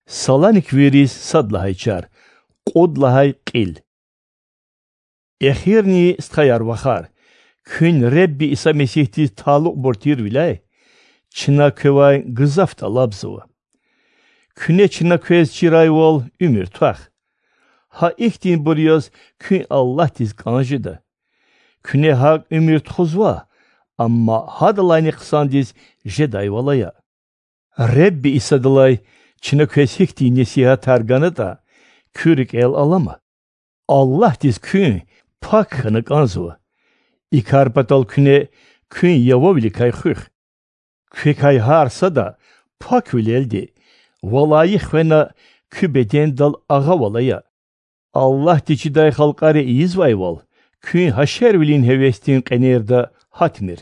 Salanik viris sadlahay char, qodlahay qil. Ekhirni stkayar vakhar, kün Rebbi İsa Mesih'ti taluk bortir vilay, çına kövay gızafta labzıva. Küne çına köz çiray vol ümür tuah. Ha ihtin buryoz kün Allah diz kanjıda. Küne hak ümür tuzva, amma hadalayni kısan diz jeday valaya. Rebbi İsa dalay, çına köz hikti nesiha targanı da, kürük el alama. Allah diz kün pak hınık anzıva. İkar patal küne kün yavavli kay khıh. Kükay harsa da pak vileldi. Valayih vena kübeden dal ağa valaya. Allah diçiday halkare izvayval. Kün haşer vilin hevestin qenerda hatmir.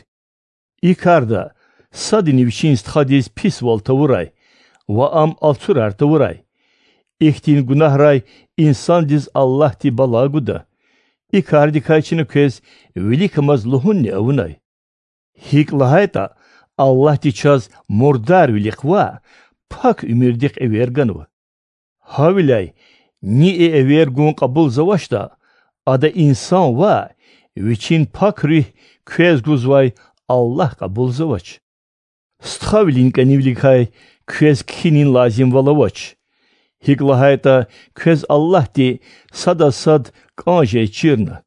İkarda sadini viçinst hadis pis val tavuray. Va am alturar tavuray. İhtin günahray insan diz Allah di balaguda. İkardi kayçını köz velikamaz luhunni avunay. Hiklahayta Allah diçaz murdar velikva pak ümirdik everganva. Havilay ni evergun kabul zavaşta ada insan va viçin pak rih köz guzvay Allah kabul zavaç. Sthavlin kanivlikay köz kinin lazim valavaç. Hiklahayta köz Allah di sad kanjay çirna.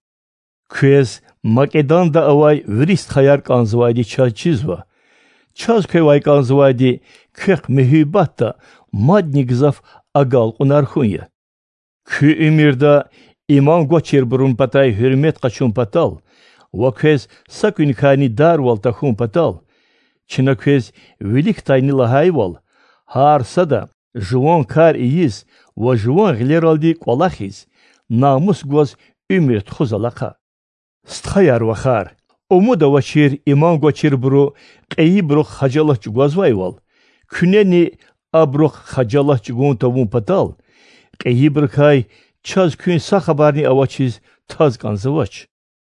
Köz Makedon'da avay vrist hayar kanzvaydi çazçizva. Çaz kövay kanzvaydi kök mühübatta madni gızaf agal unarhunya. Kü ümirda iman goçer burun patay hürmet kaçun patal. Va köz sakün kani dar val tahun patal. Çına köz velik tayni lahayval. Harsa da juvon kar iyiz va juvon gleraldi kolahiz. Namus goz ümir txuzalaka. Stkayar vakhar. Umuda vaçir iman goçir buru qeyi buru xajalahç gozvayval. Küneni abru xajalahç guntavun patal. Qeyi burkay çaz kün sa xabarni avaçiz taz kanzıvaç.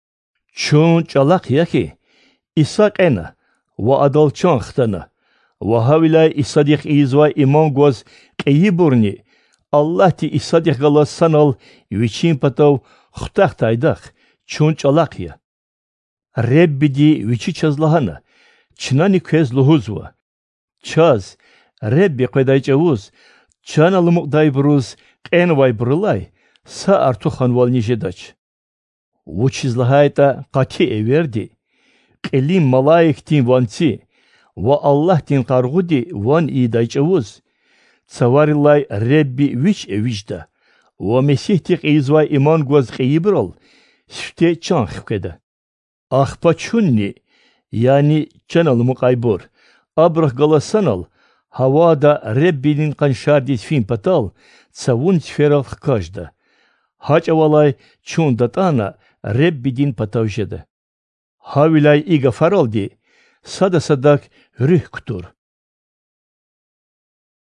Çun çalak yaki. İsa qena va adalçan xtana. Va havilay isadik izva iman goz qeyi burni. Allah ti isadik galas sanal viçin patav xtaq taydak. Çun çalak ya. Rebbi di viçi çazlahana. Çınani köz luhuzva. Çaz. Rebbi qeday çavuz. Çanalı muqday buruz. Qen vay burulay. Sa artu xanval nijedaç. Vuçizlahayta qati everdi. Qelim malayiktin vansi. Va Allah din qargudi van iday çavuz. Tsavarillay Rebbi viç evicda. Va mesihtik izvay iman goz qeyibral. Süte çan xıkeda. Ahpaçunni yani çanalı muqaybur. Abrah galasanal. Havada Rebbinin kanşardis fin patal. Tsavun sferal xkajda. Haç avalay çun datana Rebbidin patavjeda. Havilay iga faraldi. Sada sadak rüh kutur.